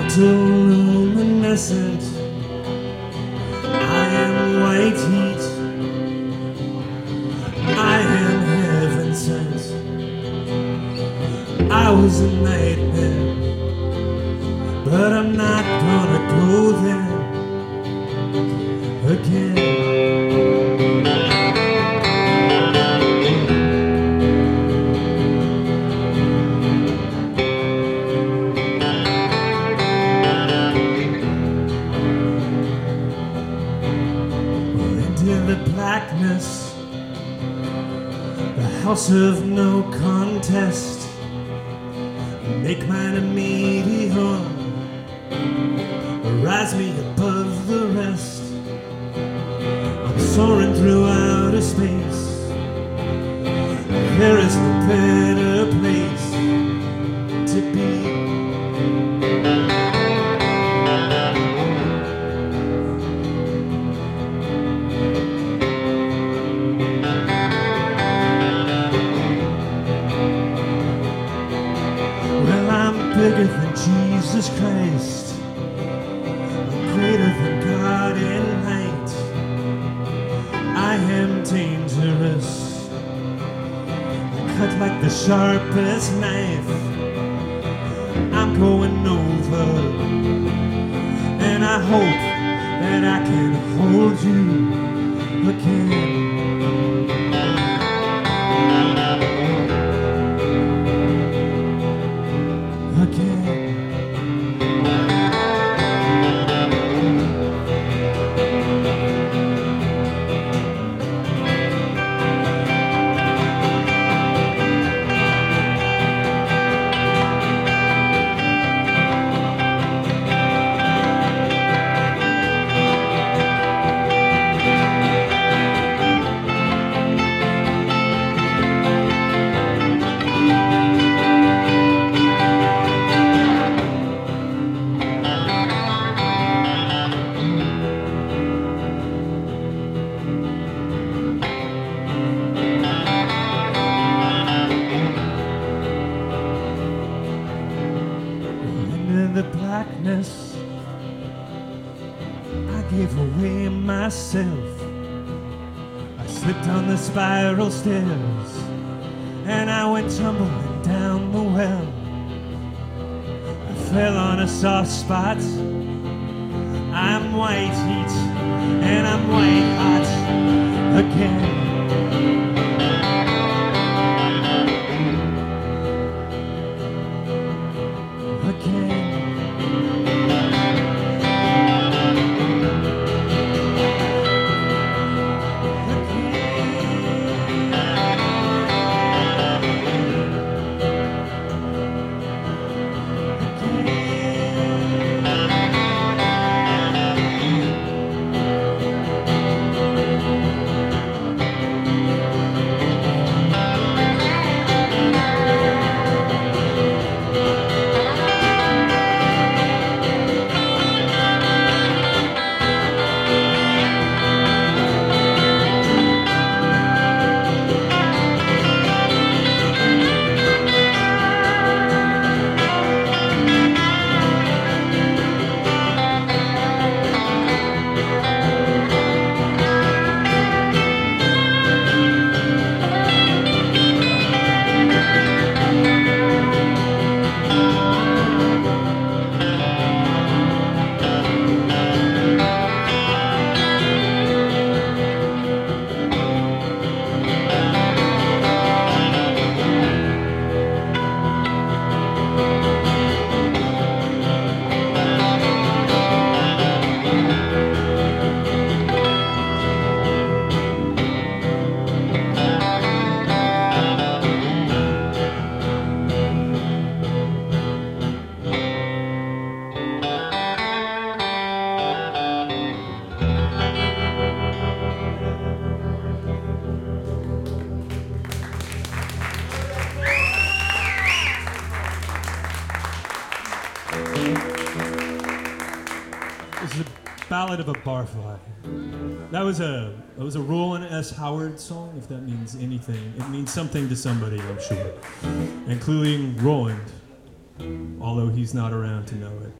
luminescent. I am white heat. I am heaven sent. I was a nightmare, but I'm not gonna go there again. The blackness, the house of no contest, make mine a meteor, rise me above the rest. I'm soaring through outer space, there is no better place to be. Bigger than Jesus Christ, I'm greater than God in light. I am dangerous, I cut like the sharpest knife. I'm going over, and I hope that I can hold you again. The blackness, I gave away myself. I slipped on the spiral stairs, and I went tumbling down the well. I fell on a soft spot. I'm white heat, and I'm white hot again. This is a Ballad of a Barfly. That was a Roland S. Howard song, if that means anything. It means something to somebody, I'm sure, including Roland, although he's not around to know it.